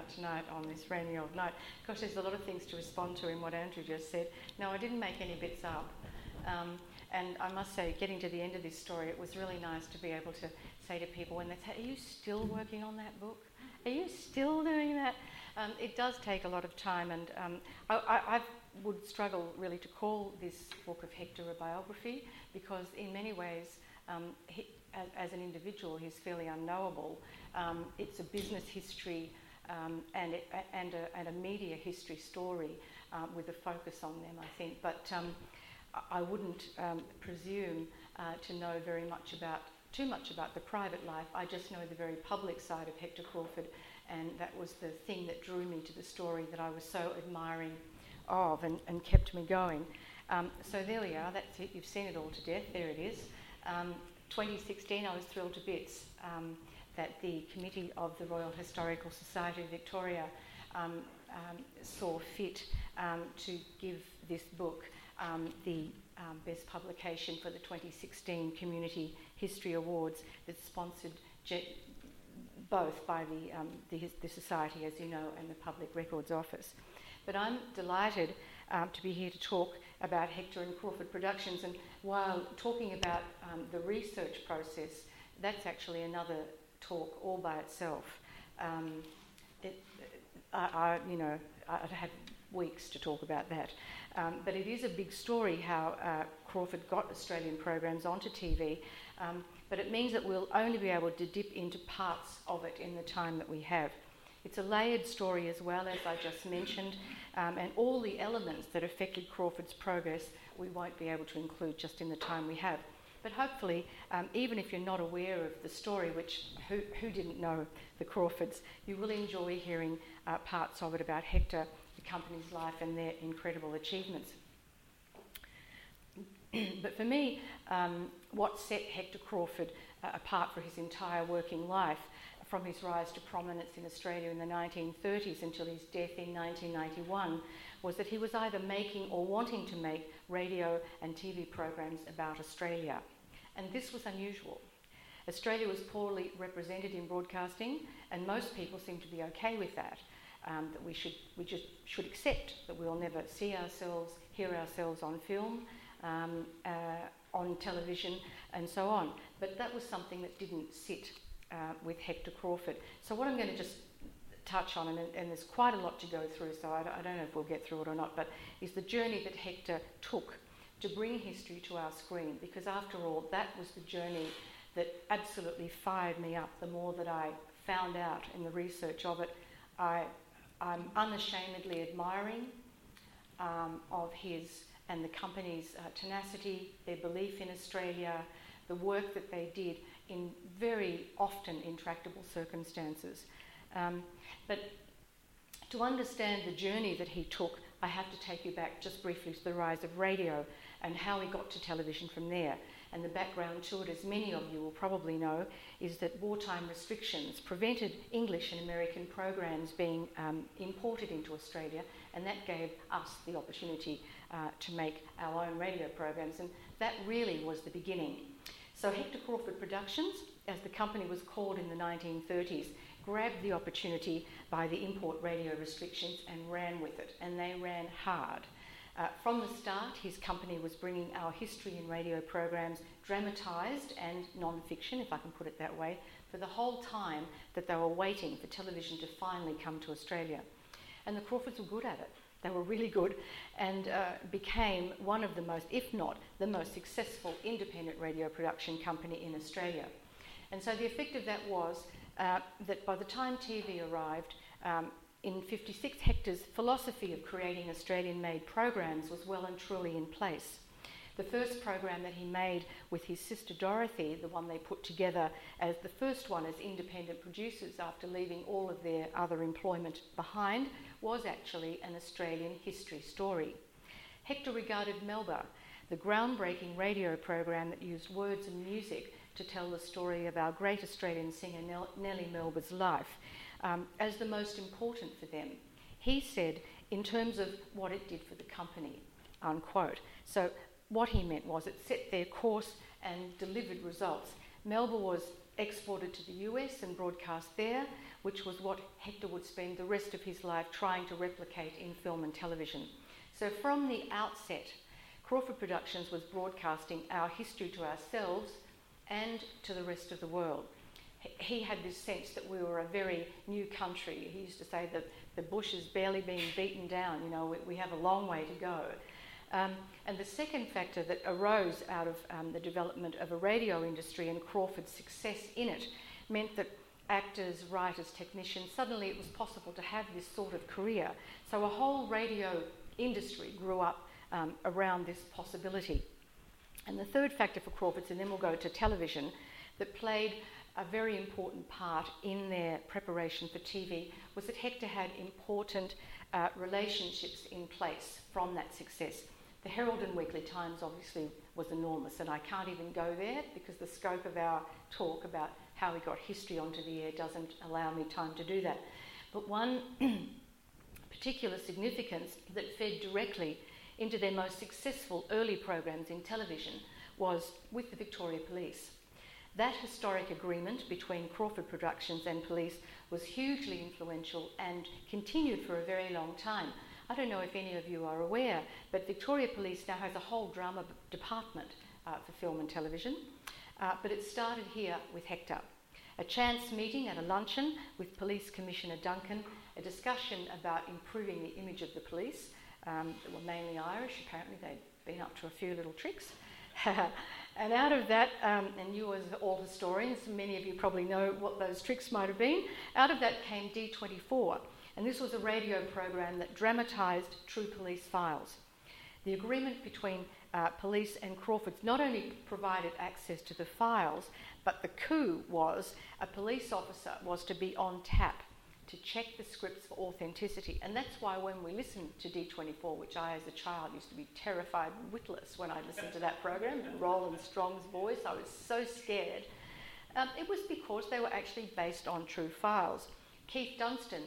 tonight on this rainy old night. Gosh, there's a lot of things to respond to in what Andrew just said. No, I didn't make any bits up. And I must say, getting to the end of this story, it was really nice to be able to say to people when they say, are you still working on that book? Are you still doing that? It does take a lot of time, and I would struggle really to call this book of Hector a biography, because in many ways, as an individual, he's fairly unknowable. It's a business history and a media history story with a focus on them, I think. But I wouldn't presume to know too much about the private life. I just know the very public side of Hector Crawford, and that was the thing that drew me to the story that I was so admiring of and kept me going. So there we are, that's it, you've seen it all to death, there it is. 2016, I was thrilled to bits that the committee of the Royal Historical Society of Victoria saw fit to give this book the best publication for the 2016 Community History Awards, that's sponsored both by the Society, as you know, and the Public Records Office. But I'm delighted to be here to talk about Hector and Crawford Productions, and while talking about the research process, that's actually another talk all by itself. I'd have weeks to talk about that. But it is a big story how Crawford got Australian programs onto TV, but it means that we'll only be able to dip into parts of it in the time that we have. It's a layered story as well, as I just mentioned, and all the elements that affected Crawford's progress we won't be able to include just in the time we have. But hopefully, even if you're not aware of the story, which who didn't know the Crawfords, you will enjoy hearing parts of it about Hector, the company's life and their incredible achievements. But for me, what set Hector Crawford apart for his entire working life, from his rise to prominence in Australia in the 1930s until his death in 1991, was that he was either making or wanting to make radio and TV programs about Australia. And this was unusual. Australia was poorly represented in broadcasting, and most people seem to be okay with that. That we just should accept that we'll never see ourselves, hear ourselves on film, on television, and so on. But that was something that didn't sit with Hector Crawford. So what I'm going to just touch on, and there's quite a lot to go through, so I don't know if we'll get through it or not, but is the journey that Hector took to bring history to our screen, because after all, that was the journey that absolutely fired me up. The more that I found out in the research of it, I'm unashamedly admiring of his and the company's tenacity, their belief in Australia, the work that they did in very often intractable circumstances. But to understand the journey that he took, I have to take you back just briefly to the rise of radio and how he got to television from there. And the background to it, as many of you will probably know, is that wartime restrictions prevented English and American programs being imported into Australia, and that gave us the opportunity to make our own radio programs, and that really was the beginning. So Hector Crawford Productions, as the company was called in the 1930s, grabbed the opportunity by the import radio restrictions and ran with it, and they ran hard. From the start, his company was bringing our history in radio programs, dramatised and non-fiction, if I can put it that way, for the whole time that they were waiting for television to finally come to Australia. And the Crawfords were good at it. They were really good, and became one of the most, if not the most successful independent radio production company in Australia. And so the effect of that was that by the time TV arrived, in 56, Hector's philosophy of creating Australian-made programs was well and truly in place. The first program that he made with his sister Dorothy, the one they put together as the first one as independent producers after leaving all of their other employment behind, was actually an Australian history story. Hector regarded Melba, the groundbreaking radio program that used words and music to tell the story of our great Australian singer Nellie Melba's life, as the most important for them. He said, in terms of what it did for the company, unquote. So what he meant was it set their course and delivered results. Melba was exported to the US and broadcast there, which was what Hector would spend the rest of his life trying to replicate in film and television. So from the outset, Crawford Productions was broadcasting our history to ourselves and to the rest of the world. He had this sense that we were a very new country. He used to say that the bush is barely being beaten down, you know, we have a long way to go. And the second factor that arose out of the development of a radio industry and Crawford's success in it meant that actors, writers, technicians, suddenly it was possible to have this sort of career. So a whole radio industry grew up around this possibility. And the third factor for Crawford's, and then we'll go to television, that played a very important part in their preparation for TV was that Hector had important relationships in place from that success. The Herald and Weekly Times obviously was enormous, and I can't even go there because the scope of our talk about how we got history onto the air doesn't allow me time to do that. But one particular significance that fed directly into their most successful early programs in television was with the Victoria Police. That historic agreement between Crawford Productions and Police was hugely influential and continued for a very long time. I don't know if any of you are aware, but Victoria Police now has a whole drama department for film and television, but it started here with Hector. A chance meeting at a luncheon with Police Commissioner Duncan, a discussion about improving the image of the police. They were mainly Irish, apparently they'd been up to a few little tricks. And out of that, and you as all historians, many of you probably know what those tricks might have been, out of that came D24, and this was a radio program that dramatised true police files. The agreement between Police and Crawford's not only provided access to the files, but the coup was a police officer was to be on tap to check the scripts for authenticity. And that's why when we listened to D24, which I as a child used to be terrified witless when I listened to that program, and Roland Strong's voice, I was so scared. It was because they were actually based on true files. Keith Dunstan,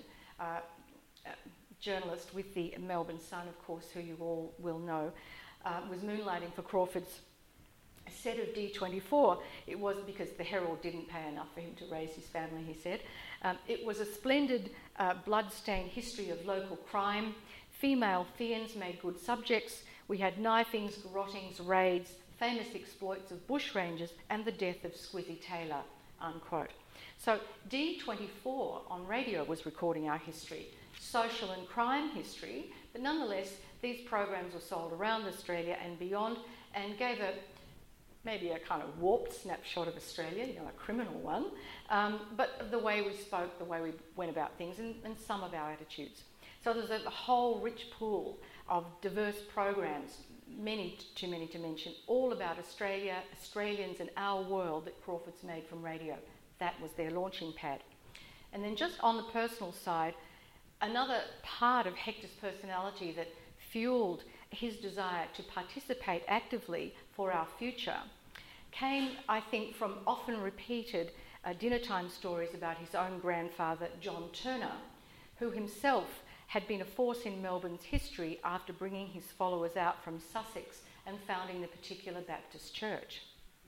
journalist with the Melbourne Sun, of course, who you all will know, was moonlighting for Crawford's set of D24. It was because the Herald didn't pay enough for him to raise his family, he said. It was a splendid blood-stained history of local crime. Female Fians made good subjects. We had knifings, garrottings, raids, famous exploits of bushrangers, and the death of Squizzy Taylor, unquote. So D24 on radio was recording our history, social and crime history, but nonetheless, these programs were sold around Australia and beyond and gave maybe a kind of warped snapshot of Australia, you know, a criminal one, but the way we spoke, the way we went about things, and some of our attitudes. So there's a whole rich pool of diverse programs, many too many to mention, all about Australia, Australians and our world that Crawford's made from radio. That was their launching pad. And then just on the personal side, another part of Hector's personality that fueled his desire to participate actively for our future came, I think, from often repeated dinner time stories about his own grandfather, John Turner, who himself had been a force in Melbourne's history after bringing his followers out from Sussex and founding the particular Baptist church.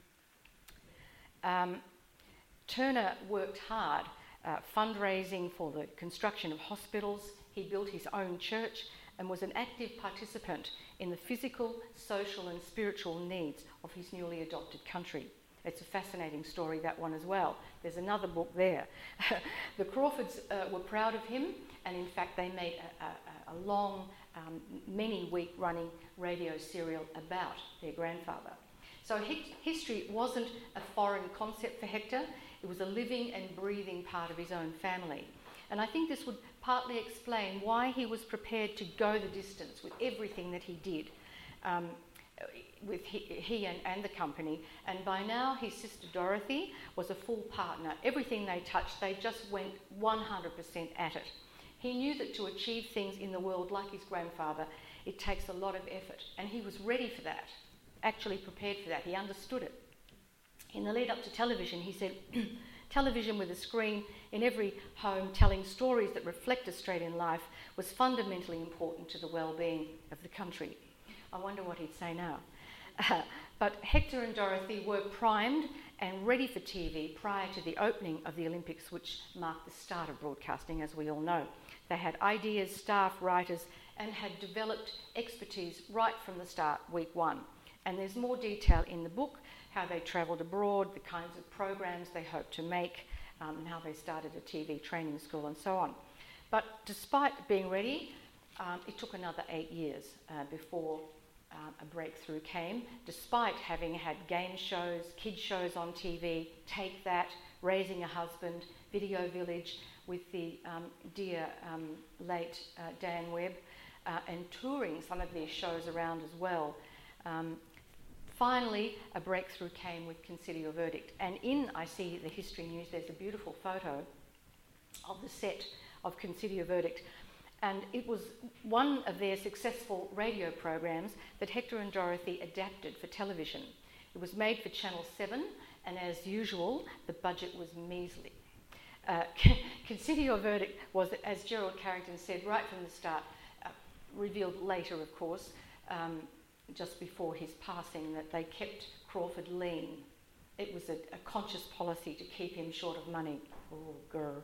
Turner worked hard fundraising for the construction of hospitals. He built his own church and was an active participant in the physical, social and spiritual needs of his newly adopted country. It's a fascinating story, that one as well. There's another book there. The Crawfords were proud of him, and in fact they made a long, many-week running radio serial about their grandfather. So history wasn't a foreign concept for Hector. It was a living and breathing part of his own family. And I think this would partly explain why he was prepared to go the distance with everything that he did, with he and the company. And by now, his sister Dorothy was a full partner. Everything they touched, they just went 100% at it. He knew that to achieve things in the world like his grandfather, it takes a lot of effort. And he was ready for that, actually prepared for that. He understood it. In the lead up to television, he said, television with a screen in every home telling stories that reflect Australian life was fundamentally important to the well-being of the country. I wonder what he'd say now. But Hector and Dorothy were primed and ready for TV prior to the opening of the Olympics, which marked the start of broadcasting, as we all know. They had ideas, staff, writers, and had developed expertise right from the start, week one. And there's more detail in the book, how they travelled abroad, the kinds of programs they hoped to make, and how they started a TV training school and so on. But despite being ready, it took another 8 years before a breakthrough came, despite having had game shows, kids shows on TV, Take That, Raising a Husband, Video Village with the dear late Dan Webb, and touring some of these shows around as well. Finally, a breakthrough came with Consider Your Verdict. And I see the History News, there's a beautiful photo of the set of Consider Your Verdict. And it was one of their successful radio programs that Hector and Dorothy adapted for television. It was made for Channel 7, and as usual, the budget was measly. Consider Your Verdict was, as Gerald Carrington said right from the start, revealed later, of course, just before his passing, that they kept Crawford lean. It was a conscious policy to keep him short of money. Oh, grr.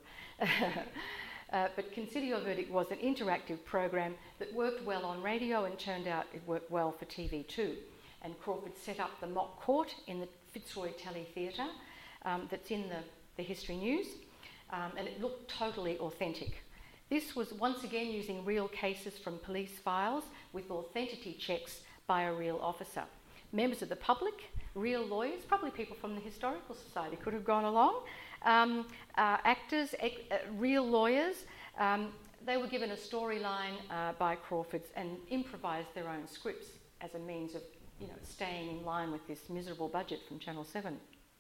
But Consider Your Verdict was an interactive program that worked well on radio, and turned out it worked well for TV too. And Crawford set up the mock court in the Fitzroy Tally Theatre that's in the History News, and it looked totally authentic. This was once again using real cases from police files with authenticity checks by a real officer. Members of the public, real lawyers, probably people from the Historical Society could have gone along, actors, real lawyers. They were given a storyline by Crawfords and improvised their own scripts as a means of, staying in line with this miserable budget from Channel 7.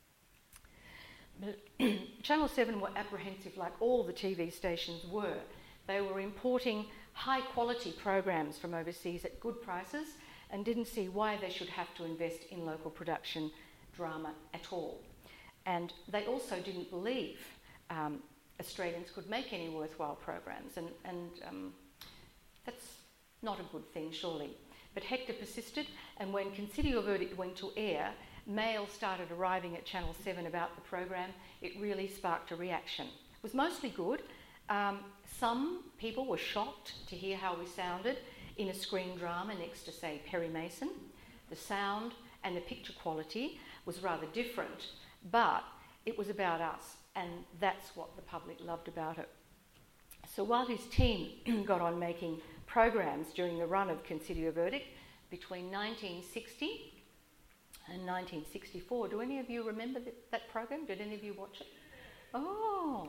But Channel 7 were apprehensive, like all the TV stations were. They were importing high-quality programs from overseas at good prices, and didn't see why they should have to invest in local production drama at all. And they also didn't believe Australians could make any worthwhile programs, and that's not a good thing, surely. But Hector persisted, and when Consider Your Verdict went to air, mail started arriving at Channel 7 about the program. It really sparked a reaction. It was mostly good. Some people were shocked to hear how we sounded in a screen drama next to, say, Perry Mason. The sound and the picture quality was rather different, but it was about us, and that's what the public loved about it. So while his team got on making programs during the run of Consider Your Verdict between 1960 and 1964, do any of you remember that program? Did any of you watch it? Oh,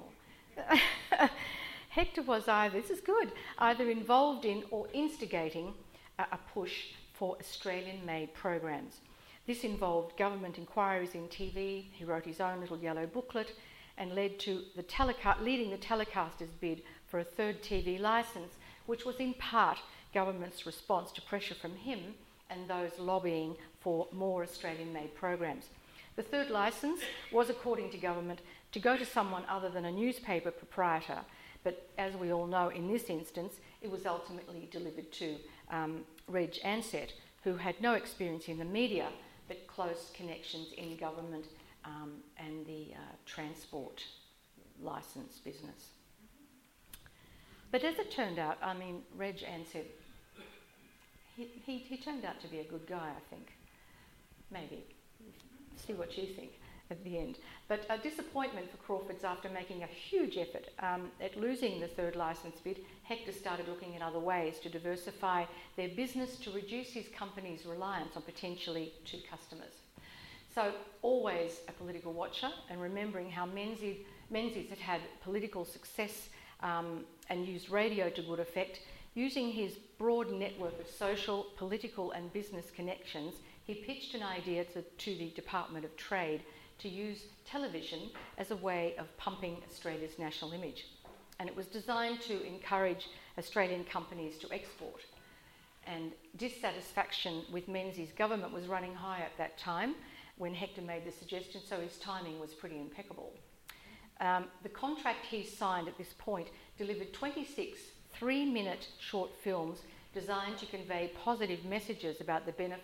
Hector was either involved in or instigating a push for Australian-made programs. This involved government inquiries in TV. He wrote his own little yellow booklet and led to leading the telecaster's bid for a third TV licence, which was in part government's response to pressure from him and those lobbying for more Australian-made programs. The third licence was, according to government, to go to someone other than a newspaper proprietor, but as we all know, in this instance, it was ultimately delivered to Reg Ansett, who had no experience in the media, but close connections in government and the transport licence business. But as it turned out, Reg Ansett, he turned out to be a good guy, I think. Maybe. See what you think at the end. But a disappointment for Crawfords after making a huge effort at losing the third licence bid. Hector started looking at other ways to diversify their business to reduce his company's reliance on potentially two customers. So always a political watcher, and remembering how Menzies had had political success and used radio to good effect, using his broad network of social, political and business connections, he pitched an idea to the Department of Trade to use television as a way of pumping Australia's national image. And it was designed to encourage Australian companies to export. And dissatisfaction with Menzies' government was running high at that time when Hector made the suggestion, so his timing was pretty impeccable. The contract he signed at this point delivered 26 3-minute short films designed to convey positive messages about the benefits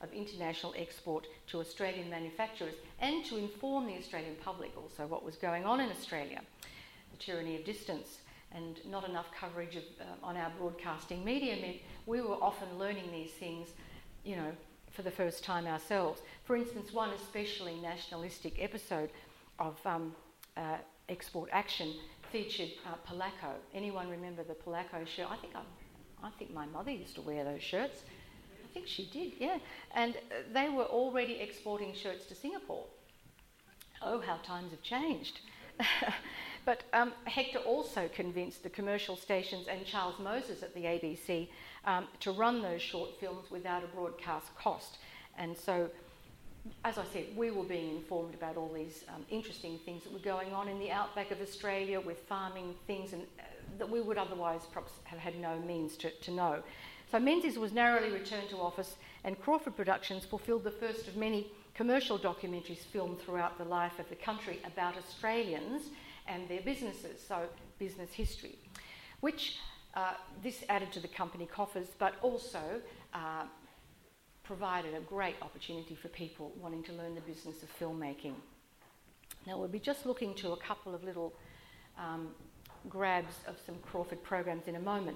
of international export to Australian manufacturers and to inform the Australian public also what was going on in Australia. The tyranny of distance and not enough coverage of, on our broadcasting media meant we were often learning these things, you know, for the first time ourselves. For instance, one especially nationalistic episode of Export Action featured Polacco. Anyone remember the Polacco shirt? I think my mother used to wear those shirts. I think she did, yeah. And they were already exporting shirts to Singapore. Oh, how times have changed. But Hector also convinced the commercial stations and Charles Moses at the ABC to run those short films without a broadcast cost. And so, as I said, we were being informed about all these interesting things that were going on in the outback of Australia with farming things and that we would otherwise perhaps have had no means to know. So Menzies was narrowly returned to office, and Crawford Productions fulfilled the first of many commercial documentaries filmed throughout the life of the country about Australians and their businesses, so business history, which this added to the company coffers, but also provided a great opportunity for people wanting to learn the business of filmmaking. Now we'll be just looking to a couple of little grabs of some Crawford programs in a moment.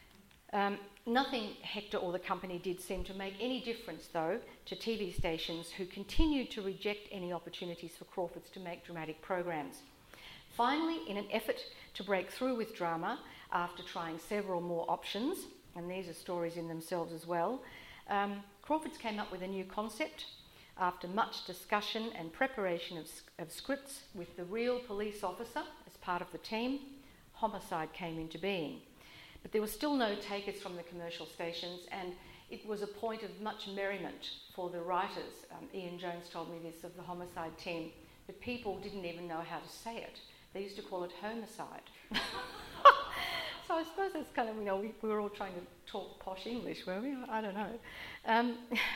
Nothing Hector or the company did seem to make any difference, though, to TV stations who continued to reject any opportunities for Crawfords to make dramatic programs. Finally, in an effort to break through with drama, after trying several more options, and these are stories in themselves as well, Crawfords came up with a new concept. After much discussion and preparation of scripts with the real police officer as part of the team, Homicide came into being. But there were still no takers from the commercial stations, and it was a point of much merriment for the writers. Ian Jones told me this of the Homicide team, that people didn't even know how to say it. They used to call it homicide. So I suppose that's kind of, you know, we were all trying to talk posh English, were we? I don't know.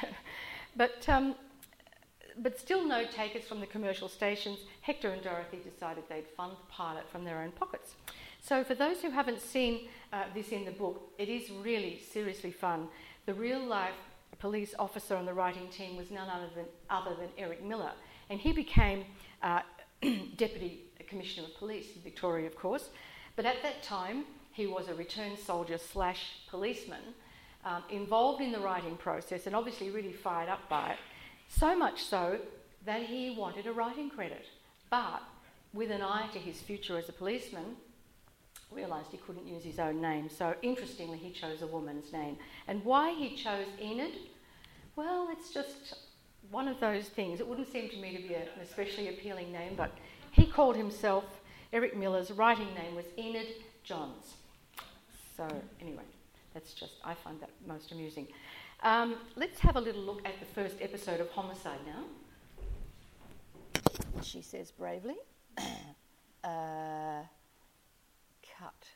But still no takers from the commercial stations. Hector and Dorothy decided they'd fund the pilot from their own pockets. So for those who haven't seen this in the book, it is really seriously fun. The real-life police officer on the writing team was none other than Eric Miller, and he became Deputy Commissioner of Police in Victoria, of course. But at that time, he was a returned soldier / policeman, involved in the writing process and obviously really fired up by it, so much so that he wanted a writing credit. But with an eye to his future as a policeman, realised he couldn't use his own name. So interestingly, he chose a woman's name. And why he chose Enid? Well, it's just one of those things. It wouldn't seem to me to be an especially appealing name, but he called himself, Eric Miller's writing name was Enid Johns. So anyway, I find that most amusing. Let's have a little look at the first episode of Homicide now. She says bravely. Cut.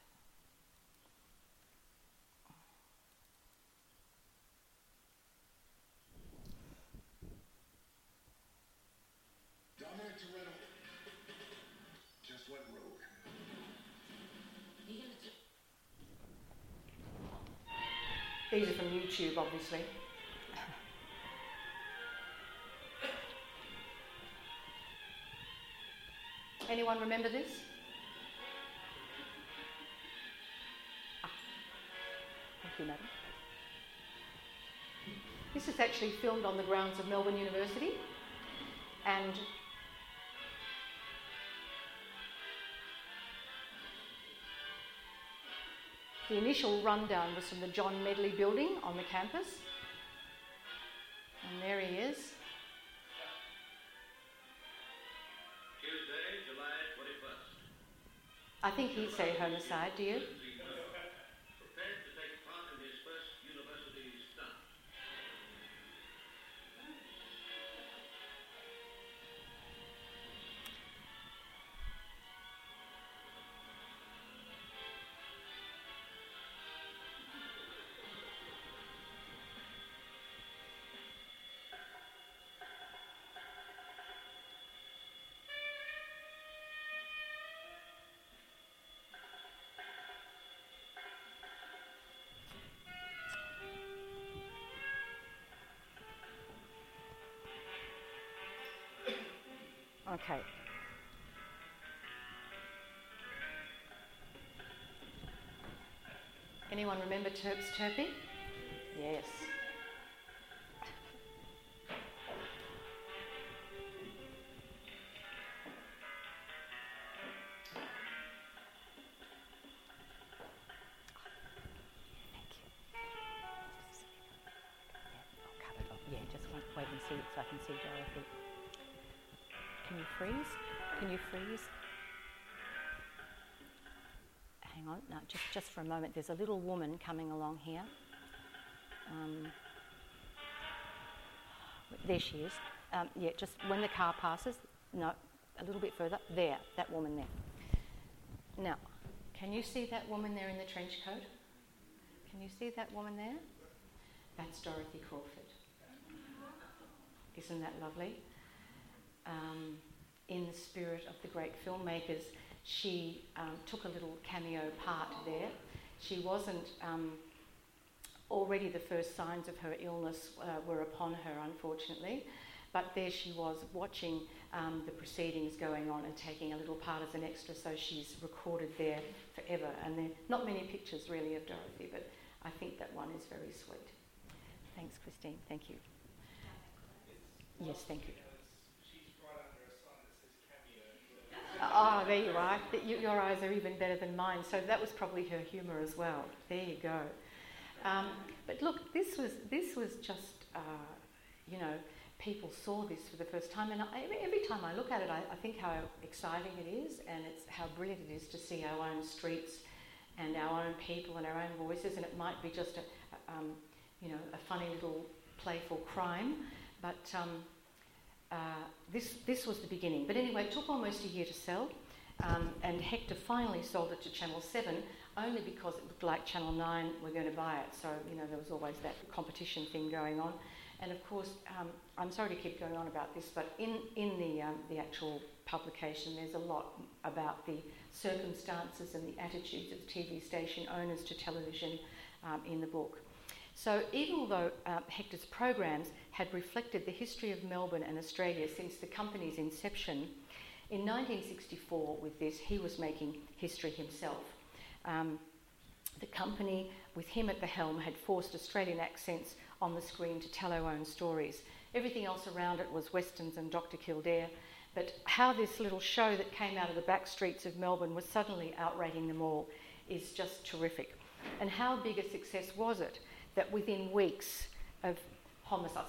Dominic Toretto just went rogue. These are from YouTube, obviously. Anyone remember this? Thank you, madam. This is actually filmed on the grounds of Melbourne University, and the initial rundown was from the John Medley building on the campus. And there he is. Tuesday, July 21st. I think he'd say homicide, do you? Prepared to take part in his first university stunt. Okay. Anyone remember Turp's Turpie? Yes. Yeah, just wait and see so I can see Dorothy. Can you freeze? Can you freeze? Hang on, no, just for a moment. There's a little woman coming along here. There she is. Yeah, just when the car passes, no, a little bit further. There, that woman there. Now, can you see that woman there in the trench coat? Can you see that woman there? That's Dorothy Crawford. Isn't that lovely? In the spirit of the great filmmakers, she took a little cameo part there. She wasn't... already the first signs of her illness were upon her, unfortunately, but there she was watching the proceedings going on and taking a little part as an extra, so she's recorded there forever. And there are not many pictures really of Dorothy, but I think that one is very sweet. Thanks, Christine. Thank you. Yes, thank you. She's right under a sign that says cameo. Oh, there you are. Your eyes are even better than mine, so that was probably her humour as well. There you go. But look, this was just, people saw this for the first time, and every time I look at it, I think how exciting it is, and it's how brilliant it is to see our own streets and our own people and our own voices, and it might be just a funny little playful crime, but this was the beginning. But anyway, it took almost a year to sell, and Hector finally sold it to Channel 7, only because it looked like Channel 9 were going to buy it. So, there was always that competition thing going on. And of course, I'm sorry to keep going on about this, but in the actual publication, there's a lot about the circumstances and the attitudes of the TV station owners to television in the book. So even although Hector's programs had reflected the history of Melbourne and Australia since the company's inception, in 1964 with this, he was making history himself. The company, with him at the helm, had forced Australian accents on the screen to tell our own stories. Everything else around it was westerns and Dr. Kildare, but how this little show that came out of the back streets of Melbourne was suddenly outrating them all is just terrific. And how big a success was it that within weeks of Homicide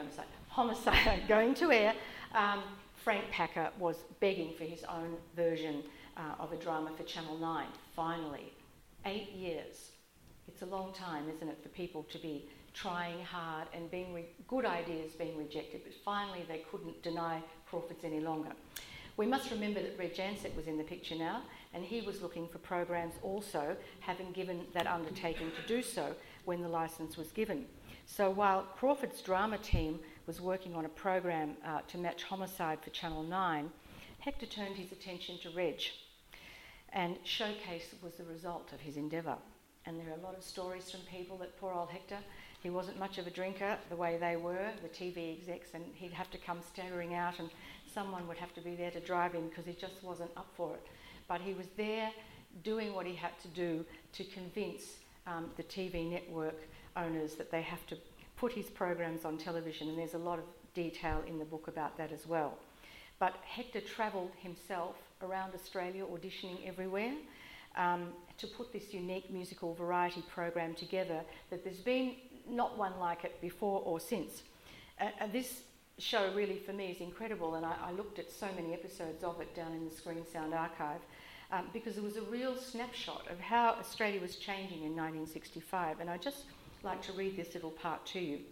going to air, Frank Packer was begging for his own version of a drama for Channel 9. Finally, 8 years. It's a long time, isn't it, for people to be trying hard and good ideas being rejected, but finally they couldn't deny Crawford's any longer. We must remember that Reg Ansett was in the picture now, and he was looking for programs also, having given that undertaking to do so when the licence was given. So while Crawford's drama team was working on a program to match Homicide for Channel 9, Hector turned his attention to Reg, and Showcase was the result of his endeavour. And there are a lot of stories from people that poor old Hector, he wasn't much of a drinker the way they were, the TV execs, and he'd have to come staggering out and someone would have to be there to drive him because he just wasn't up for it. But he was there doing what he had to do to convince the TV network owners that they have to put his programs on television, and there's a lot of detail in the book about that as well. But Hector travelled himself around Australia, auditioning everywhere, to put this unique musical variety program together that there's been not one like it before or since. And this show really for me is incredible, and I looked at so many episodes of it down in the Screen Sound archive because it was a real snapshot of how Australia was changing in 1965, and I'd just like to read this little part to you.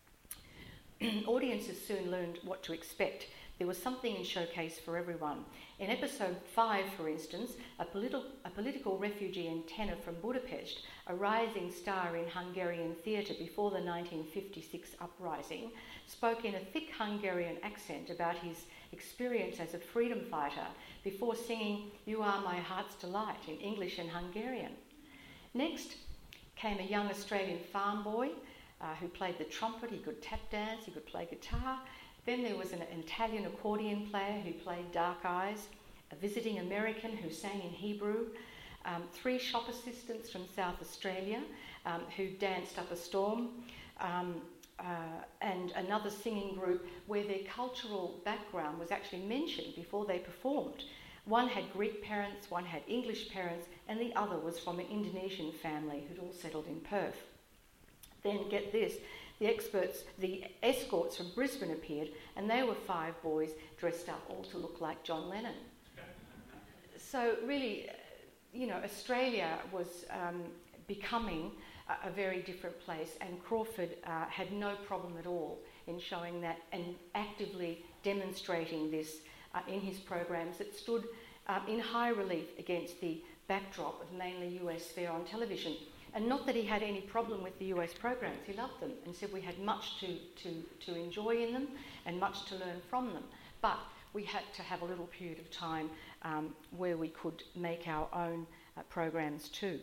Audiences soon learned what to expect. There was something in Showcase for everyone. In episode 5, for instance, a political refugee and tenor from Budapest, a rising star in Hungarian theatre before the 1956 uprising, spoke in a thick Hungarian accent about his experience as a freedom fighter before singing "You Are My Heart's Delight" in English and Hungarian. Next came a young Australian farm boy who played the trumpet. He could tap dance, he could play guitar, Then there was an Italian accordion player who played Dark Eyes, a visiting American who sang in Hebrew, 3 shop assistants from South Australia who danced up a storm, and another singing group where their cultural background was actually mentioned before they performed. One had Greek parents, one had English parents, and the other was from an Indonesian family who'd all settled in Perth. Then, get this, the escorts from Brisbane appeared, and they were 5 boys dressed up all to look like John Lennon. So really, Australia was becoming a very different place, and Crawford had no problem at all in showing that and actively demonstrating this in his programs that stood in high relief against the backdrop of mainly US fare on television. And not that he had any problem with the US programs, he loved them and said we had much to enjoy in them and much to learn from them. But we had to have a little period of time where we could make our own programs too.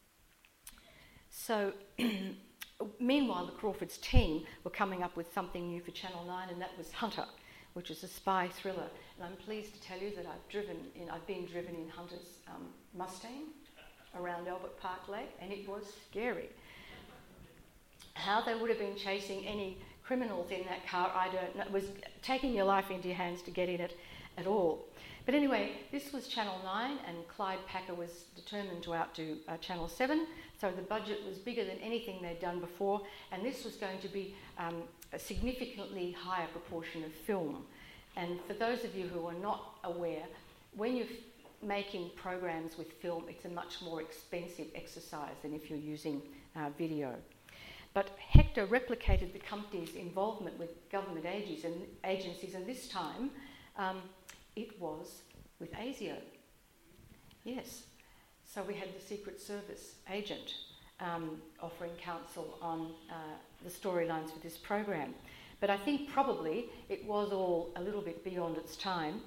So, meanwhile, the Crawfords team were coming up with something new for Channel 9, and that was Hunter, which is a spy thriller. And I'm pleased to tell you that I've been driven in Hunter's Mustang around Albert Park Lake, and it was scary. How they would have been chasing any criminals in that car, I don't know. It was taking your life into your hands to get in it at all. But anyway, this was Channel 9, and Clyde Packer was determined to outdo Channel 7, so the budget was bigger than anything they'd done before, and this was going to be a significantly higher proportion of film. And for those of you who are not aware, when you're making programs with film, it's a much more expensive exercise than if you're using video. But Hector replicated the company's involvement with government agencies, and this time it was with ASIO. Yes. So we had the Secret Service agent offering counsel on the storylines for this program. But I think probably it was all a little bit beyond its time.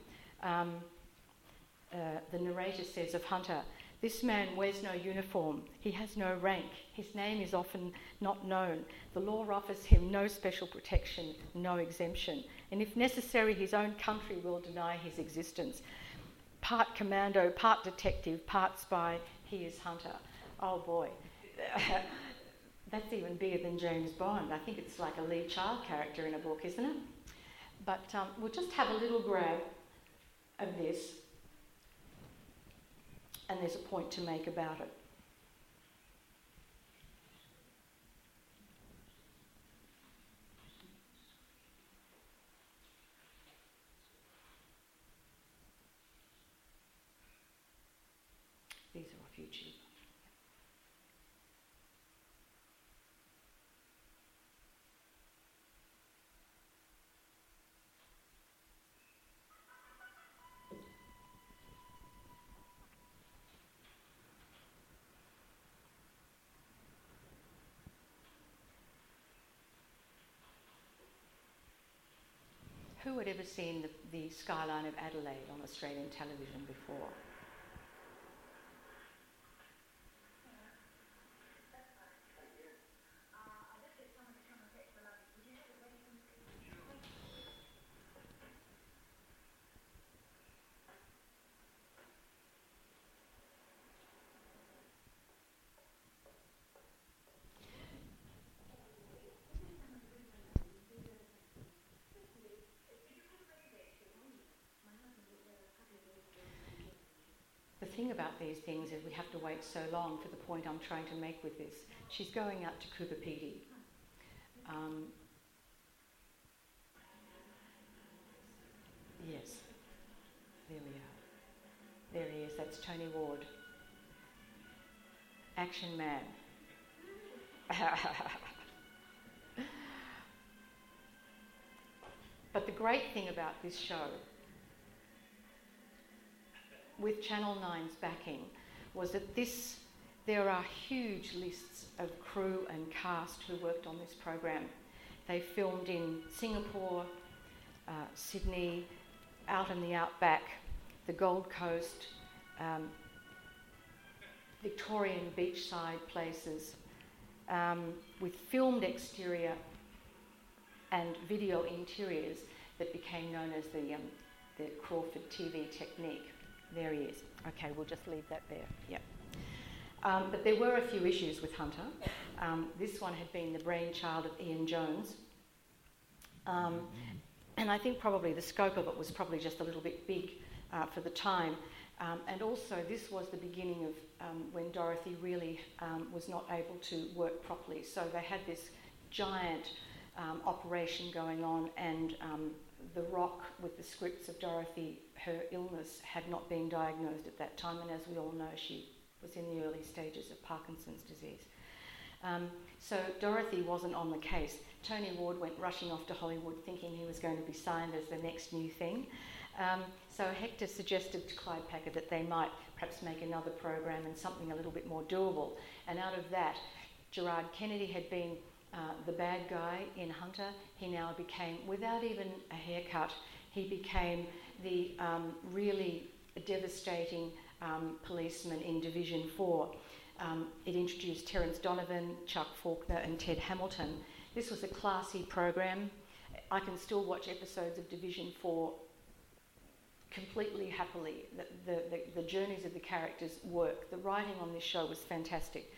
The narrator says of Hunter, "This man wears no uniform. He has no rank. His name is often not known. The law offers him no special protection, no exemption. And if necessary, his own country will deny his existence. Part commando, part detective, part spy, he is Hunter." Oh boy. That's even bigger than James Bond. I think it's like a Lee Child character in a book, isn't it? But we'll just have a little grab of this, and there's a point to make about it. These are off YouTube. Who had ever seen the skyline of Adelaide on Australian television before? The thing about these things is we have to wait so long for the point I'm trying to make with this. She's going out to Coober Pedy. Yes, there we are. There he is, that's Tony Ward. Action man. But the great thing about this show, with Channel 9's backing, was that there are huge lists of crew and cast who worked on this program. They filmed in Singapore, Sydney, out in the outback, the Gold Coast, Victorian beachside places, with filmed exterior and video interiors. that became known as the Crawford TV technique. There he is. Okay, we'll just leave that there. Yep. But there were a few issues with Hunter. This one had been the brainchild of Ian Jones. And I think probably the scope of it was probably just a little bit big for the time. And also this was the beginning of when Dorothy really was not able to work properly. So they had this giant operation going on, and The Rock, with the scripts of Dorothy, her illness had not been diagnosed at that time, and as we all know, she was in the early stages of Parkinson's disease. So Dorothy wasn't on the case. Tony Ward went rushing off to Hollywood thinking he was going to be signed as the next new thing. So Hector suggested to Clyde Packer that they might perhaps make another program and something a little bit more doable. And out of that, Gerard Kennedy had been the bad guy in Hunter. He now became, without even a haircut, he became the really devastating policeman in Division 4. It introduced Terence Donovan, Chuck Faulkner and Ted Hamilton. This was a classy program. I can still watch episodes of Division 4 completely happily. The journeys of the characters work. The writing on this show was fantastic.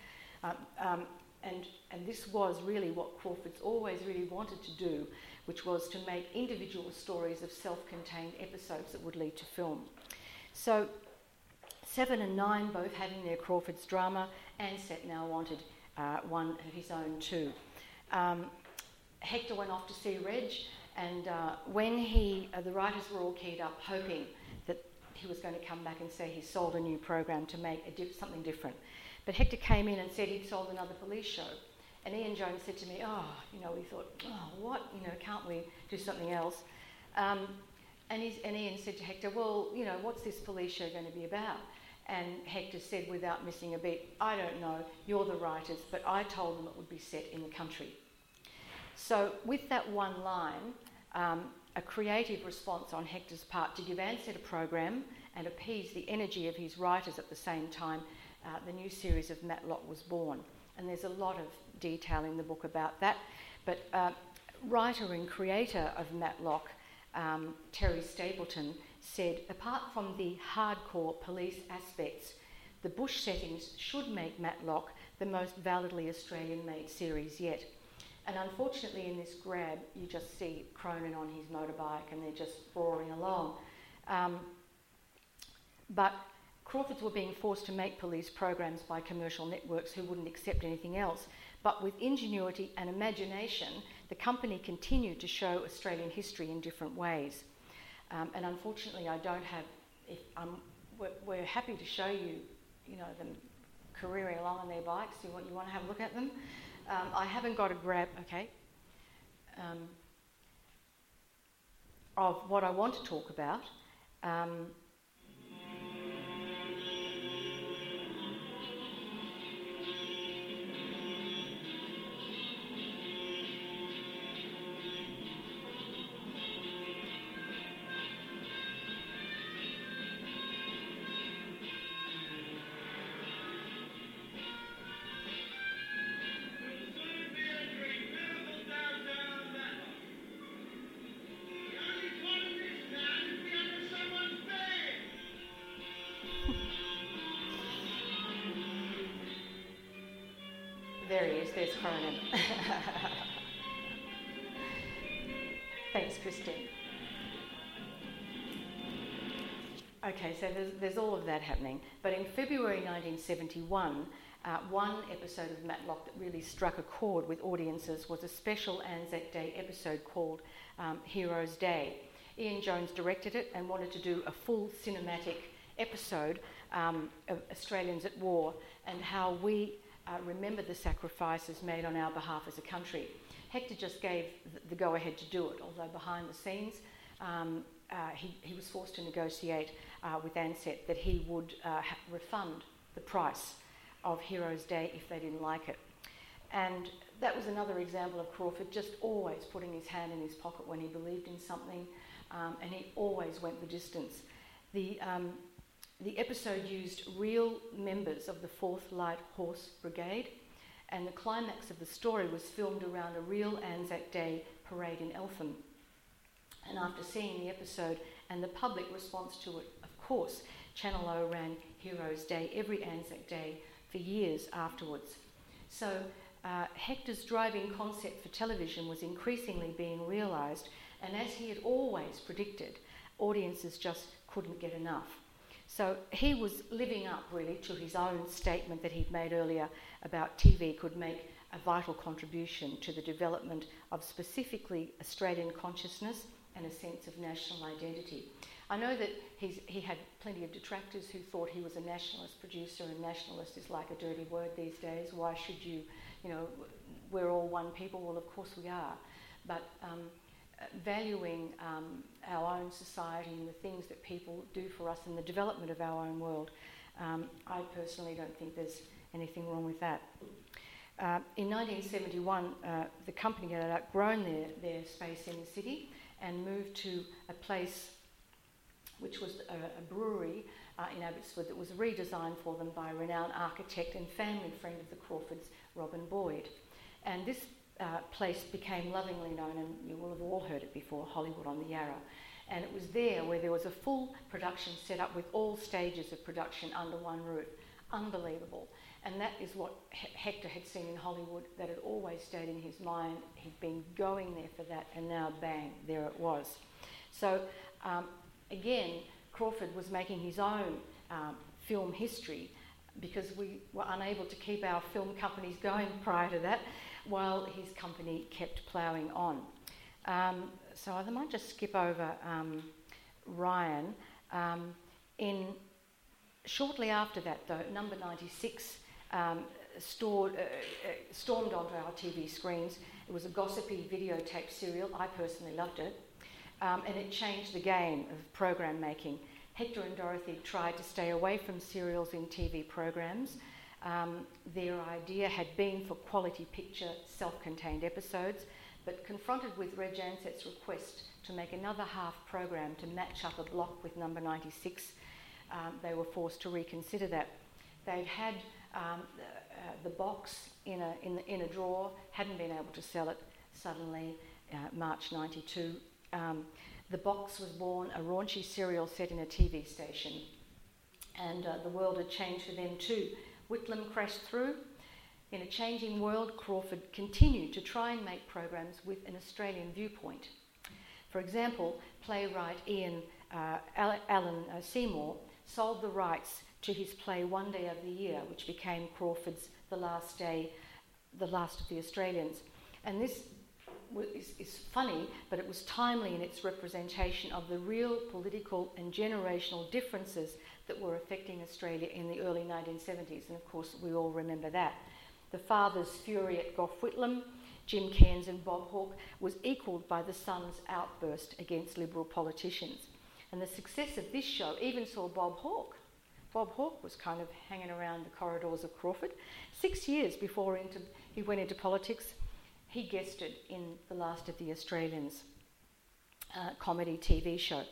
And this was really what Crawford's always really wanted to do, which was to make individual stories of self-contained episodes that would lead to film. So 7 and 9 both having their Crawford's drama. Ansett now wanted one of his own too. Hector went off to see Reg, and when the writers were all keyed up, hoping that he was going to come back and say he sold a new program to make something different. But Hector came in and said he'd sold another police show. And Ian Jones said to me, we thought, what? Can't we do something else? And Ian said to Hector, well, what's this police show going to be about? And Hector said without missing a beat, I don't know, you're the writers, but I told them it would be set in the country. So with that one line, a creative response on Hector's part to give Ansett a program and appease the energy of his writers at the same time, the new series of Matlock was born. And there's a lot of detail in the book about that. But writer and creator of Matlock, Terry Stapleton, said, apart from the hardcore police aspects, the bush settings should make Matlock the most validly Australian-made series yet. And unfortunately in this grab, you just see Cronin on his motorbike and they're just roaring along. But Crawfords were being forced to make police programs by commercial networks who wouldn't accept anything else. But with ingenuity and imagination, the company continued to show Australian history in different ways. And unfortunately, I don't have. We're happy to show you, them careering along on their bikes. You want to have a look at them? I haven't got a grab. Okay. Of what I want to talk about. There he is, there's Cronin. Thanks, Christine. Okay, so there's all of that happening. But in February 1971, one episode of Matlock that really struck a chord with audiences was a special Anzac Day episode called Heroes' Day. Ian Jones directed it and wanted to do a full cinematic episode of Australians at war and how we remember the sacrifices made on our behalf as a country. Hector just gave the go-ahead to do it, although behind the scenes he was forced to negotiate with Ansett that he would refund the price of Heroes' Day if they didn't like it. And that was another example of Crawford just always putting his hand in his pocket when he believed in something, and he always went the distance. The episode used real members of the 4th Light Horse Brigade, and the climax of the story was filmed around a real Anzac Day parade in Eltham. And after seeing the episode and the public response to it, of course, Channel O ran Heroes Day every Anzac Day for years afterwards. So Hector's driving concept for television was increasingly being realised, and as he had always predicted, audiences just couldn't get enough. So he was living up really to his own statement that he'd made earlier about TV could make a vital contribution to the development of specifically Australian consciousness and a sense of national identity. I know that he had plenty of detractors who thought he was a nationalist producer, and nationalist is like a dirty word these days. Why should you, we're all one people? Well, of course we are. But valuing our own society and the things that people do for us and the development of our own world, I personally don't think there's anything wrong with that. In 1971, the company had outgrown their space in the city and moved to a place which was a brewery in Abbotsford that was redesigned for them by a renowned architect and family friend of the Crawfords, Robin Boyd. And this place became lovingly known, and you will have all heard it before, Hollywood on the Yarra. And it was there where there was a full production set up with all stages of production under one roof. Unbelievable. And that is what Hector had seen in Hollywood, that had always stayed in his mind. He'd been going there for that, and now bang, there it was. So again, Crawford was making his own film history, because we were unable to keep our film companies going prior to that, while his company kept ploughing on. So I might just skip over Ryan. Shortly after that, though, Number 96 stormed onto our TV screens. It was a gossipy videotape serial. I personally loved it. And it changed the game of program making. Hector and Dorothy tried to stay away from serials in TV programs. Their idea had been for quality picture, self-contained episodes, but confronted with Reg Anset's request to make another half program to match up a block with Number 96, they were forced to reconsider that. They'd had the box in a drawer, hadn't been able to sell it. Suddenly, March 92, the box was born, a raunchy serial set in a TV station, and the world had changed for them too. Whitlam crashed through. In a changing world, Crawford continued to try and make programs with an Australian viewpoint. For example, playwright Alan Seymour sold the rights to his play One Day of the Year, which became Crawford's The Last of the Australians. And this is funny, but it was timely in its representation of the real political and generational differences that were affecting Australia in the early 1970s. And of course, we all remember that. The father's fury at Gough Whitlam, Jim Cairns and Bob Hawke, was equalled by the son's outburst against Liberal politicians. And the success of this show even saw Bob Hawke. Bob Hawke was kind of hanging around the corridors of Crawford. 6 years before he went into politics, he guested in The Last of the Australians comedy TV show.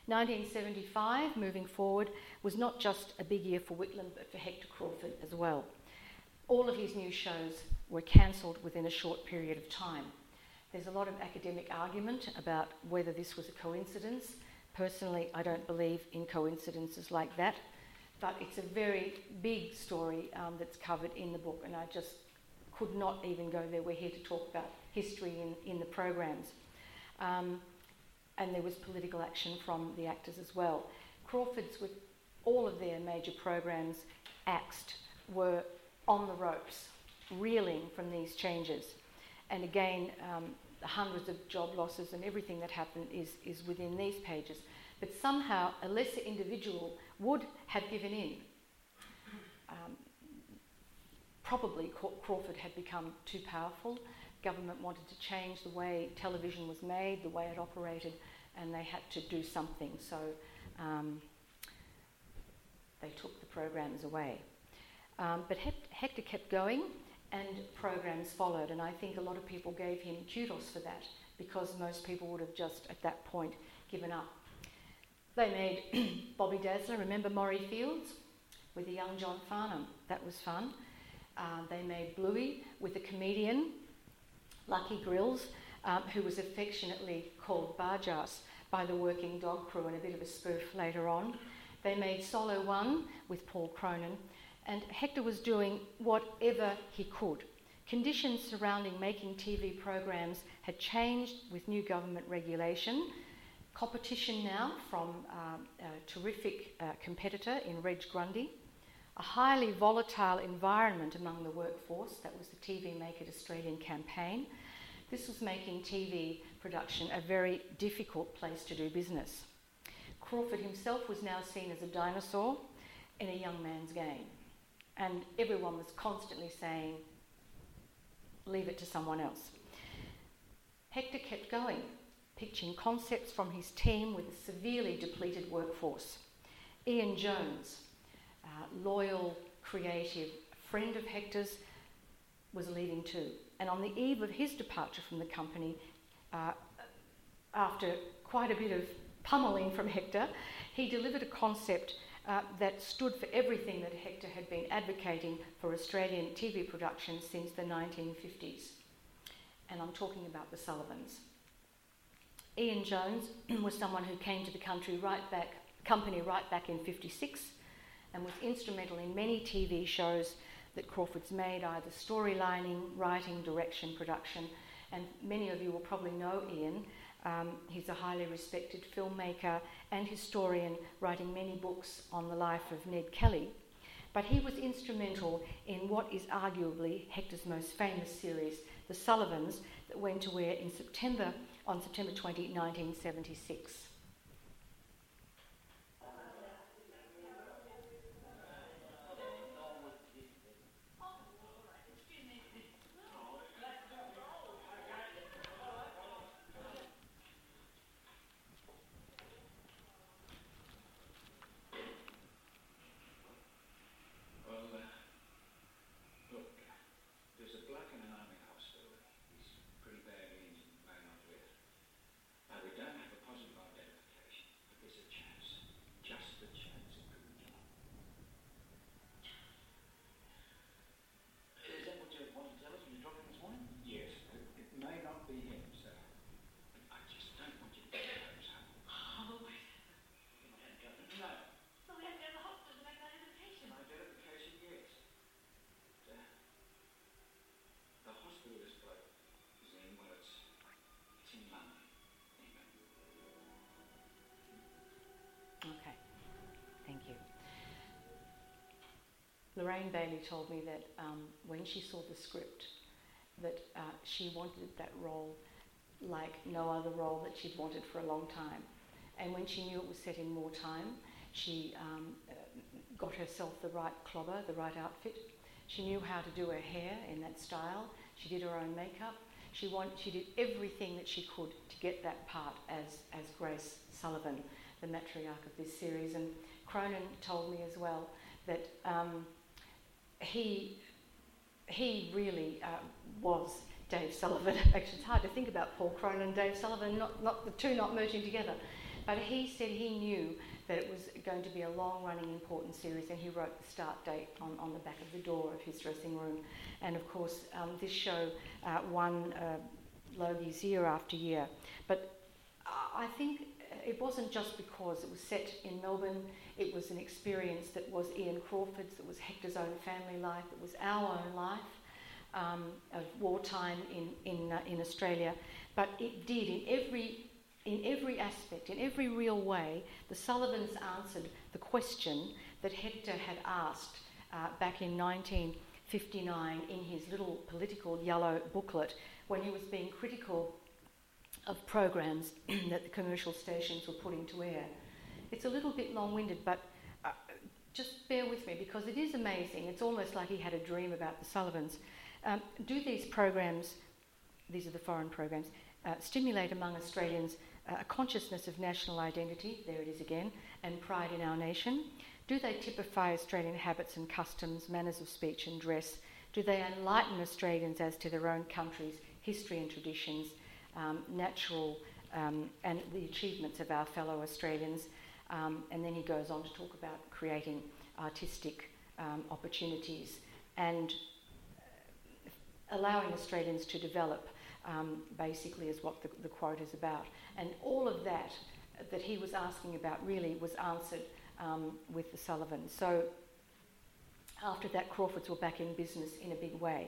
1975, moving forward, was not just a big year for Whitlam, but for Hector Crawford as well. All of his new shows were cancelled within a short period of time. There's a lot of academic argument about whether this was a coincidence. Personally, I don't believe in coincidences like that, but it's a very big story that's covered in the book, and I just could not even go there. We're here to talk about history in the programs. And there was political action from the actors as well. Crawford's, with all of their major programs axed, were on the ropes, reeling from these changes. And again, the hundreds of job losses and everything that happened is within these pages. But somehow a lesser individual would have given in. Probably Crawford had become too powerful. Government wanted to change the way television was made, the way it operated, and they had to do something. So they took the programs away. But Hector kept going, and programs followed, and I think a lot of people gave him kudos for that, because most people would have just at that point given up. They made Bobby Dazzler, remember Maury Fields, with the young John Farnham. That was fun. They made Bluey with a comedian, Lucky Grills, who was affectionately called Barjas by the working dog crew, and a bit of a spoof later on. They made Solo One with Paul Cronin, and Hector was doing whatever he could. Conditions surrounding making TV programs had changed with new government regulation. Competition now from a terrific competitor in Reg Grundy. A highly volatile environment among the workforce, that was the TV Make It Australian campaign. This was making TV production a very difficult place to do business. Crawford himself was now seen as a dinosaur in a young man's game, and everyone was constantly saying, leave it to someone else. Hector kept going, pitching concepts from his team with a severely depleted workforce. Ian Jones, loyal, creative friend of Hector's, was leaving too. And on the eve of his departure from the company, after quite a bit of pummeling from Hector, he delivered a concept that stood for everything that Hector had been advocating for Australian TV production since the 1950s. And I'm talking about the Sullivans. Ian Jones was someone who came to the company right back in '56 and was instrumental in many TV shows that Crawford's made, either storylining, writing, direction, production, and many of you will probably know Ian. He's a highly respected filmmaker and historian, writing many books on the life of Ned Kelly. But he was instrumental in what is arguably Hector's most famous series, The Sullivans, that went to air on September 20, 1976. Okay, thank you. Lorraine Bailey told me that when she saw the script, that she wanted that role like no other role that she'd wanted for a long time. And when she knew it was set in wartime, she got herself the right clobber, the right outfit. She knew how to do her hair in that style. She did her own makeup. She did everything that she could to get that part as Grace Sullivan, the matriarch of this series. And Cronin told me as well that he really was Dave Sullivan. Actually, it's hard to think about Paul Cronin and Dave Sullivan, not the two not merging together. But he said he knew that it was going to be a long-running, important series, and he wrote the start date on the back of the door of his dressing room. And of course, this show won Logies year after year. But I think it wasn't just because it was set in Melbourne. It was an experience that was Ian Crawford's, it was Hector's own family life, it was our own life of wartime in Australia. But it did, in every aspect, in every real way, the Sullivans answered the question that Hector had asked back in 1959 in his little political yellow booklet when he was being critical of programs that the commercial stations were putting to air. It's a little bit long-winded, but just bear with me because it is amazing. It's almost like he had a dream about the Sullivans. Do these programs, these are the foreign programs, stimulate among Australians a consciousness of national identity, there it is again, and pride in our nation? Do they typify Australian habits and customs, manners of speech and dress? Do they enlighten Australians as to their own country's history and traditions, natural and the achievements of our fellow Australians? And then he goes on to talk about creating artistic opportunities and allowing Australians to develop basically is what the quote is about. And all of that he was asking about really was answered with the Sullivans. So after that, Crawfords were back in business in a big way.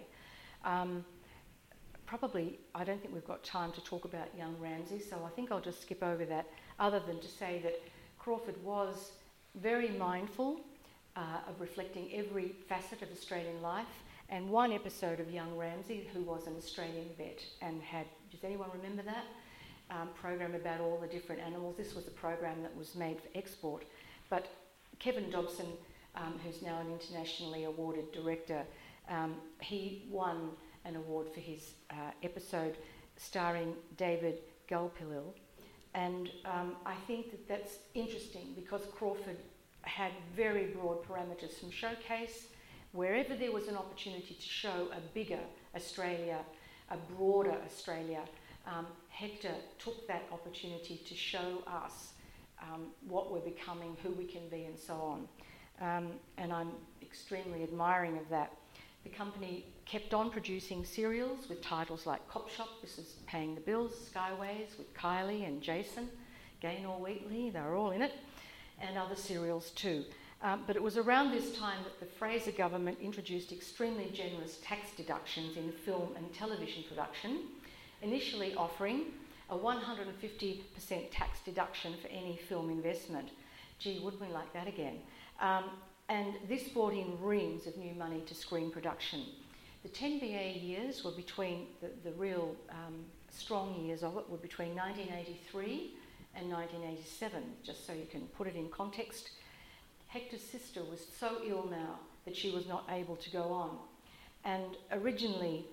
Probably, I don't think we've got time to talk about young Ramsay, so I think I'll just skip over that, other than to say that Crawford was very mindful of reflecting every facet of Australian life, and one episode of Young Ramsay, who was an Australian vet and had, does anyone remember that? Program about all the different animals. This was a program that was made for export, but Kevin Dobson, who's now an internationally awarded director, he won an award for his episode starring David Gulpilil, and I think that that's interesting because Crawford had very broad parameters from showcase. Wherever there was an opportunity to show a bigger Australia, a broader Australia, Hector took that opportunity to show us what we're becoming, who we can be, and so on. And I'm extremely admiring of that. The company kept on producing serials with titles like Cop Shop, this is paying the bills, Skyways with Kylie and Jason, Gaynor Wheatley, they were all in it, and other serials too. But it was around this time that the Fraser government introduced extremely generous tax deductions in film and television production, initially offering a 150% tax deduction for any film investment. Gee, wouldn't we like that again? And this brought in reams of new money to screen production. The 10BA years were between, the real strong years of it were between 1983 and 1987, just so you can put it in context. Hector's sister was so ill now that she was not able to go on. And originally,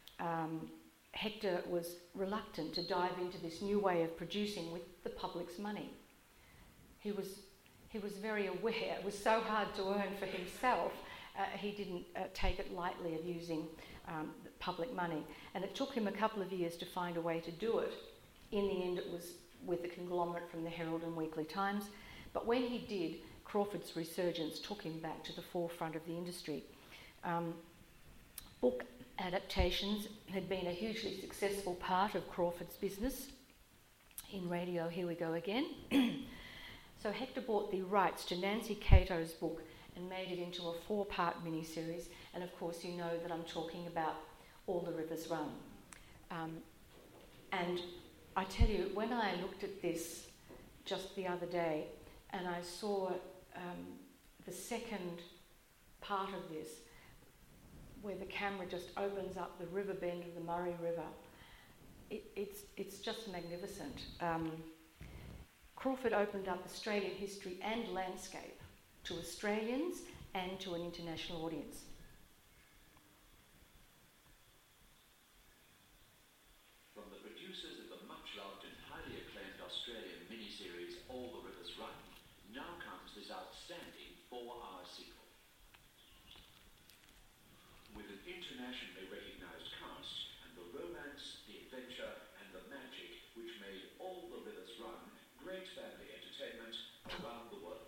Hector was reluctant to dive into this new way of producing with the public's money. He was very aware it was so hard to earn for himself. He didn't take it lightly of using public money. And it took him a couple of years to find a way to do it. In the end, it was with the conglomerate from the Herald and Weekly Times. But when he did, Crawford's resurgence took him back to the forefront of the industry. Book adaptations had been a hugely successful part of Crawford's business. In radio, here we go again. So Hector bought the rights to Nancy Cato's book and made it into a 4-part miniseries. And of course, you know that I'm talking about All the Rivers Run. And I tell you, when I looked at this just the other day and I saw the second part of this, where the camera just opens up the river bend of the Murray River, it's just magnificent. Crawford opened up Australian history and landscape to Australians and to an international audience. From the producers of the much-loved and highly acclaimed Australian miniseries All the Rivers Run, now comes this outstanding 4-hour sequel. With an internationally recognised cast and the romance, the adventure and the magic which made All the Rivers Run great family entertainment around the world.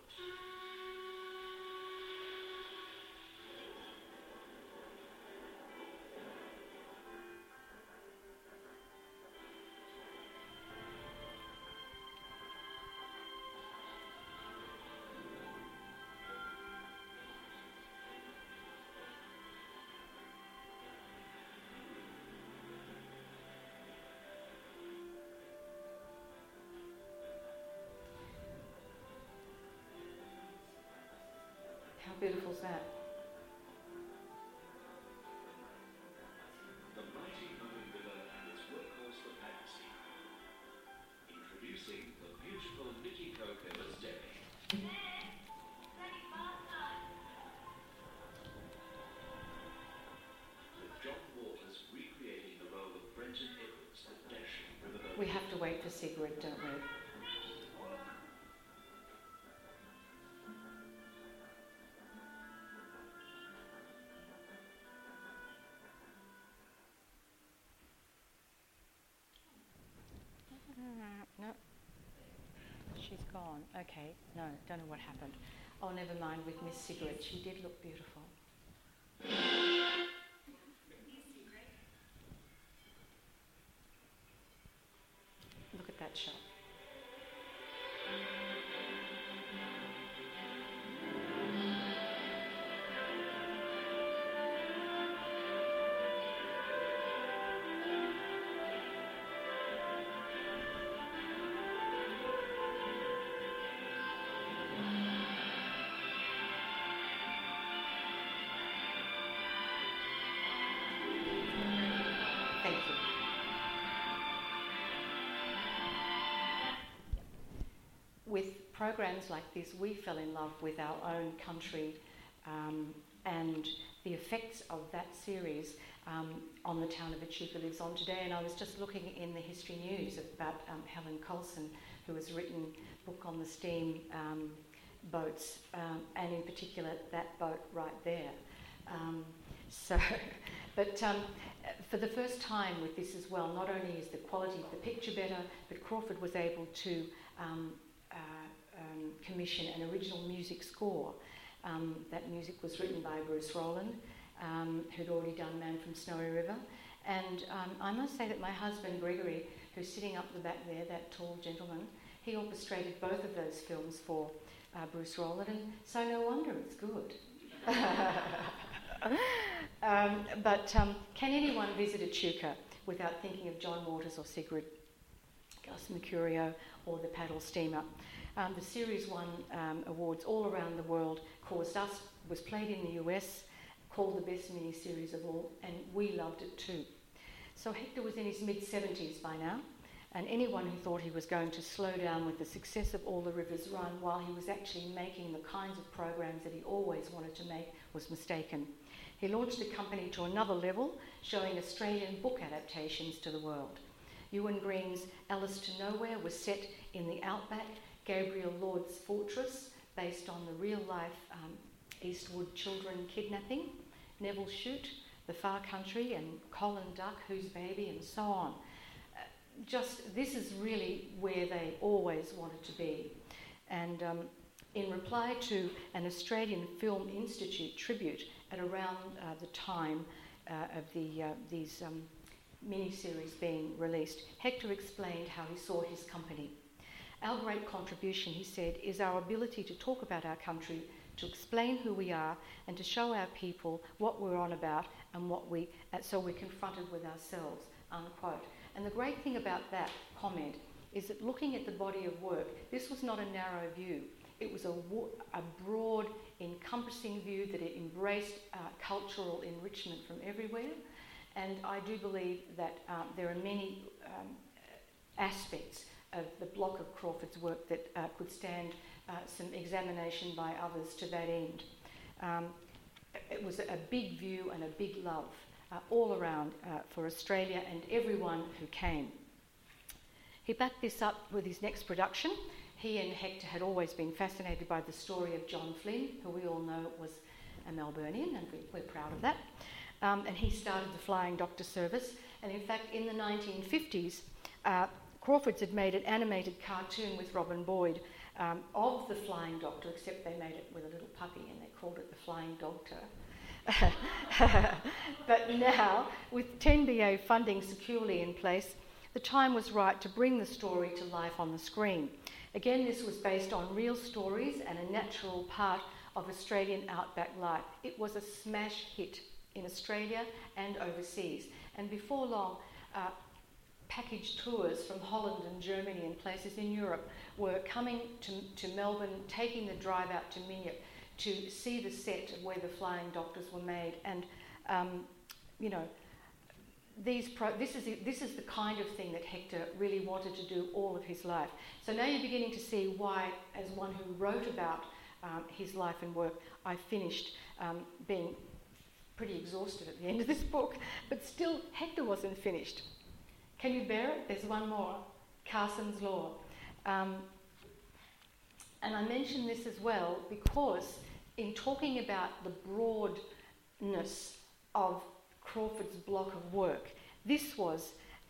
How beautiful is that? The mighty Murray River and its workhorse, the Patsy. Introducing the beautiful Nikki Coker's Dairy. With John Waters recreating the role of Brenton Edwards, the dashing riverboat. We have to wait for Sigrid, don't we? No, she's gone. Okay, no, don't know what happened. Oh, never mind with Miss Sigrid. She did look beautiful. that show. Thank you. With programs like this, we fell in love with our own country and the effects of that series on the town of Echuca lives on today. And I was just looking in the History News about Helen Colson, who has written a book on the steam boats, and in particular that boat right there. But for the first time with this as well, not only is the quality of the picture better, but Crawford was able to commission an original music score. That music was written by Bruce Rowland, who'd already done Man from Snowy River. And I must say that my husband Gregory, who's sitting up the back there, that tall gentleman, he orchestrated both of those films for Bruce Rowland, and so no wonder it's good. But can anyone visit Echuca without thinking of John Waters or Sigrid, Gus Mercurio, or the paddle steamer? The series won awards all around the world. Caused Us was played in the US, called the best miniseries of all, and we loved it too. So Hector was in his mid-70s by now, and anyone who thought he was going to slow down with the success of All the Rivers Run while he was actually making the kinds of programs that he always wanted to make was mistaken. He launched the company to another level, showing Australian book adaptations to the world. Ewan Green's Alice to Nowhere was set in the outback, Gabriel Lord's Fortress, based on the real-life Eastwood children kidnapping, Neville Shute, The Far Country, and Colin Duck, Whose Baby, and so on. This is really where they always wanted to be. And in reply to an Australian Film Institute tribute at around the time of these miniseries being released, Hector explained how he saw his company. Our great contribution, he said, is our ability to talk about our country, to explain who we are, and to show our people what we're on about and so we're confronted with ourselves, unquote. And the great thing about that comment is that looking at the body of work, this was not a narrow view. It was a broad, encompassing view that it embraced cultural enrichment from everywhere. And I do believe that there are many aspects of the block of Crawford's work that could stand some examination by others to that end. It was a big view and a big love all around for Australia and everyone who came. He backed this up with his next production. He and Hector had always been fascinated by the story of John Flynn, who we all know was a Melburnian, and we're proud of that. And he started the Flying Doctor service. And in fact, in the 1950s, Crawfords had made an animated cartoon with Robin Boyd of the Flying Doctor, except they made it with a little puppy and they called it the Flying Doctor. But now, with 10BA funding securely in place, the time was right to bring the story to life on the screen. Again, this was based on real stories and a natural part of Australian outback life. It was a smash hit in Australia and overseas. And before long, package tours from Holland and Germany and places in Europe were coming to Melbourne, taking the drive out to Minyip to see the set of where the Flying Doctors were made. And, this is the kind of thing that Hector really wanted to do all of his life. So now you're beginning to see why, as one who wrote about his life and work, I finished being pretty exhausted at the end of this book, but still Hector wasn't finished. Can you bear it? There's one more, Carson's Law. And I mention this as well because in talking about the broadness of Crawford's block of work, this was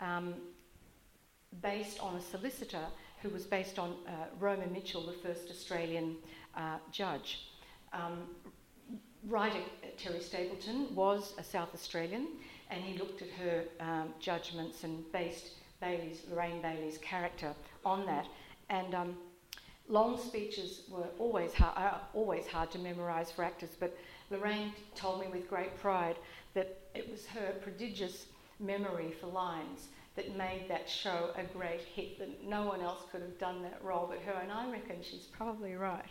based on a solicitor who was based on Roma Mitchell, the first Australian judge. Writer Terry Stapleton was a South Australian, and he looked at her judgments and based Lorraine Bailey's character on that. And long speeches were always hard to memorise for actors, but Lorraine told me with great pride that it was her prodigious memory for lines that made that show a great hit, that no one else could have done that role but her, and I reckon she's probably right.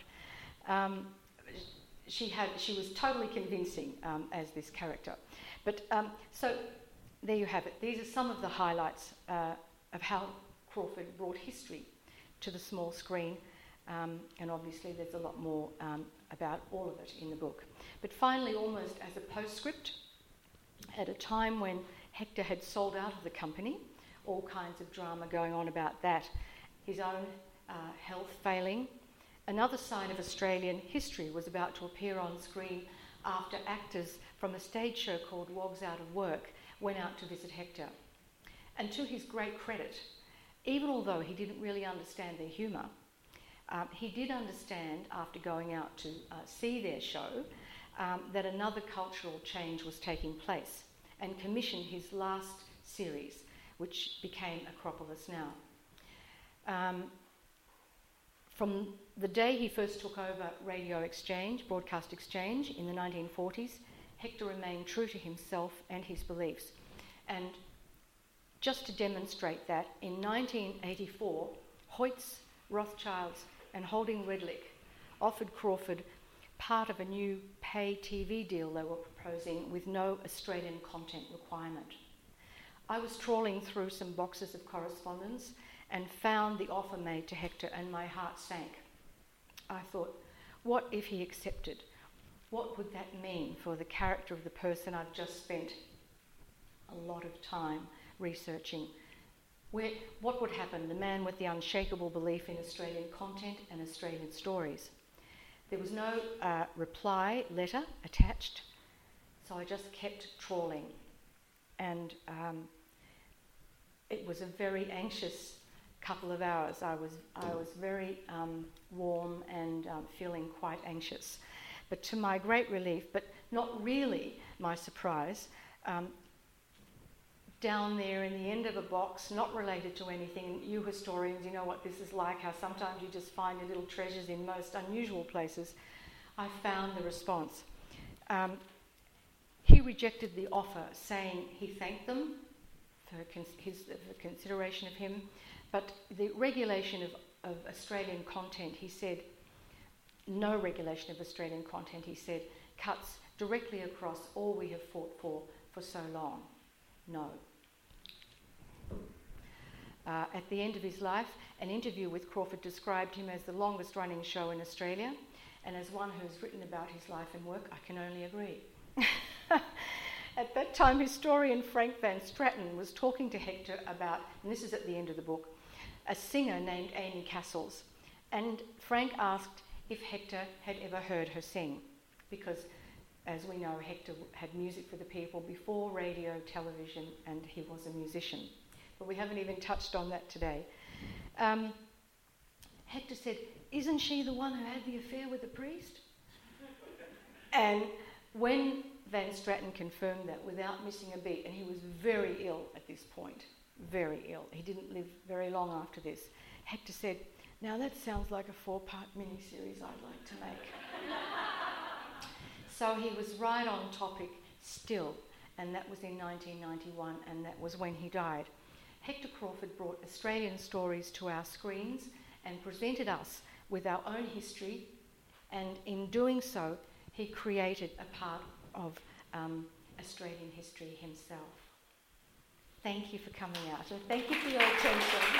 She was totally convincing as this character. But so there you have it. These are some of the highlights of how Crawford brought history to the small screen, and obviously there's a lot more about all of it in the book. But finally, almost as a postscript, at a time when Hector had sold out of the company, all kinds of drama going on about that, his own health failing, another side of Australian history was about to appear on screen after actors from a stage show called Wogs Out of Work went out to visit Hector. And to his great credit, even although he didn't really understand their humour, he did understand, after going out to see their show, that another cultural change was taking place, and commissioned his last series, which became Acropolis Now. From the day he first took over Broadcast Exchange in the 1940s, Hector remained true to himself and his beliefs. And just to demonstrate that, in 1984, Hoyts, Rothschilds and Holding Redlich offered Crawford part of a new pay TV deal they were proposing with no Australian content requirement. I was trawling through some boxes of correspondence and found the offer made to Hector, and my heart sank. I thought, what if he accepted? What would that mean for the character of the person I've just spent a lot of time researching? What would happen? The man with the unshakable belief in Australian content and Australian stories. There was no reply letter attached, so I just kept trawling. And it was a very anxious couple of hours. I was very warm and feeling quite anxious. But to my great relief, but not really my surprise, down there in the end of a box, not related to anything, you historians, you know what this is like, how sometimes you just find your little treasures in most unusual places, I found the response. He rejected the offer, saying he thanked them for the consideration of him, but the regulation of Australian content, he said, no regulation of Australian content, he said, cuts directly across all we have fought for so long. No. At the end of his life, an interview with Crawford described him as the longest running show in Australia, and as one who's written about his life and work, I can only agree. At that time, historian Frank Van Straten was talking to Hector about, and this is at the end of the book, a singer named Amy Castles, and Frank asked if Hector had ever heard her sing, because as we know, Hector had music for the people before radio, television, and he was a musician. But we haven't even touched on that today. Hector said, "Isn't she the one who had the affair with the priest?" And when Van Straten confirmed that without missing a beat, and he was very ill at this point, very ill. He didn't live very long after this. Hector said, "Now that sounds like a 4-part mini-series I'd like to make." So he was right on topic still, and that was in 1991, and that was when he died. Hector Crawford brought Australian stories to our screens and presented us with our own history, and in doing so, he created a part of Australian history himself. Thank you for coming out, and thank you for your attention.